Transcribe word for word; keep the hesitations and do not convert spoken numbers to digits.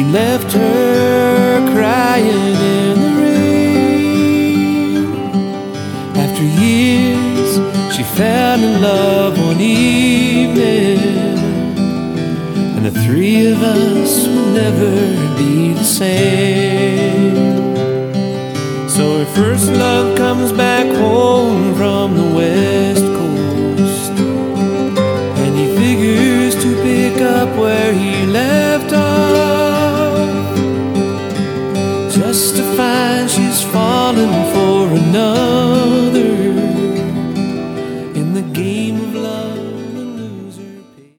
left her crying in the rain. After years, she found in love one evening, and the three of us will never be the same.